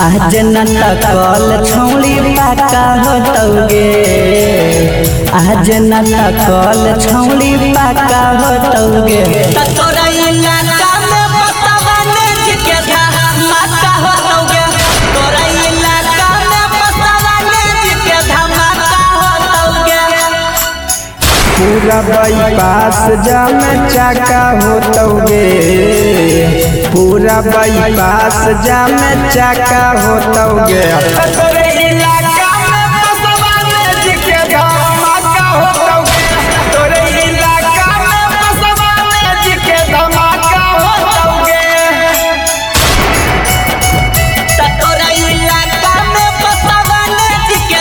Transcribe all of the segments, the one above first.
आज न कल छौड़ी पाका होतौगे आज न कल छौड़ी पाका होतौगे तोरा इलाका में बसवाने के धमाका होतौगे तोरा इलाका में बसवाने के धमाका होतौगे पूरा बाईपास जाम चाका होतौगे पूरा बाईपास जाम चाका होतौगे तोरे इलाका में बसवाने के धमाका होतौगे तोरे इलाका में बसवाने के धमाका होतौगे तोरा इलाका में बसवाने के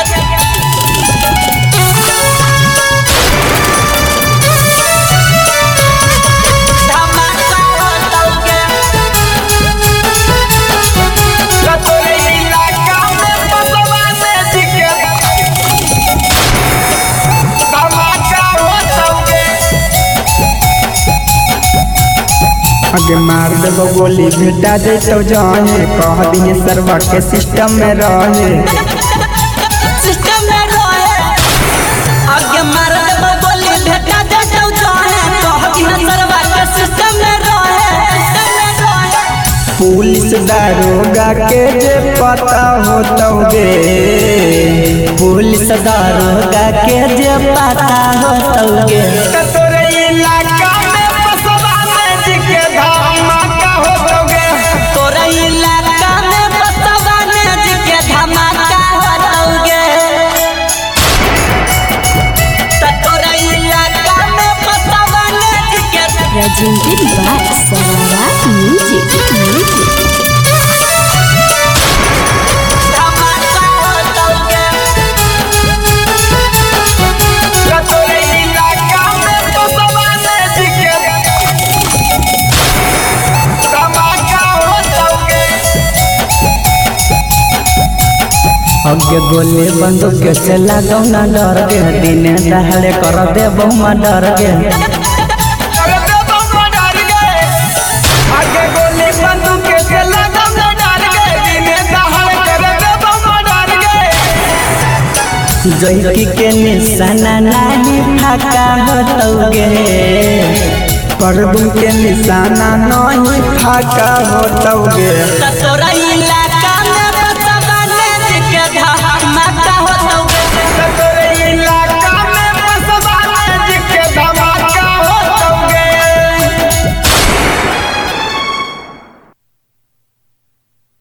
आगे मार देबो गोली भेटा जैतो जाने कह दिए सरवा के सिस्टम में रहे सिस्टम में रहे आगे मार देबो गोली भेटा जैतो जाने कह दिए सरवा के सिस्टम में रहे पुलिस दारोगा के जे पता होतौगे पुलिस दारोगा के जे पता होतौगे तोरे इलाका में बसवाने के धमाका होतौगे तोरा इलाका में बसवाने के धमाका होतौगे तोरा इलाका में बसवाने के Presented by Sarara Music. धमाका होतौगे तोरे इलाका में बसवाने के धमाका होतौगे अगे गोली बंदूक से लागौ न डर गे दिन दहाड़े कर देबौ म डर गे अरे देबो न डर गए आगे गोली बंदूक से लगम न डर गए दिने दहाड़ कर देबो न डर गए जैकी के निशाना नाही फाका होतौगे परदू के निशाना नहीं फाका होतौगे तोरा इलाका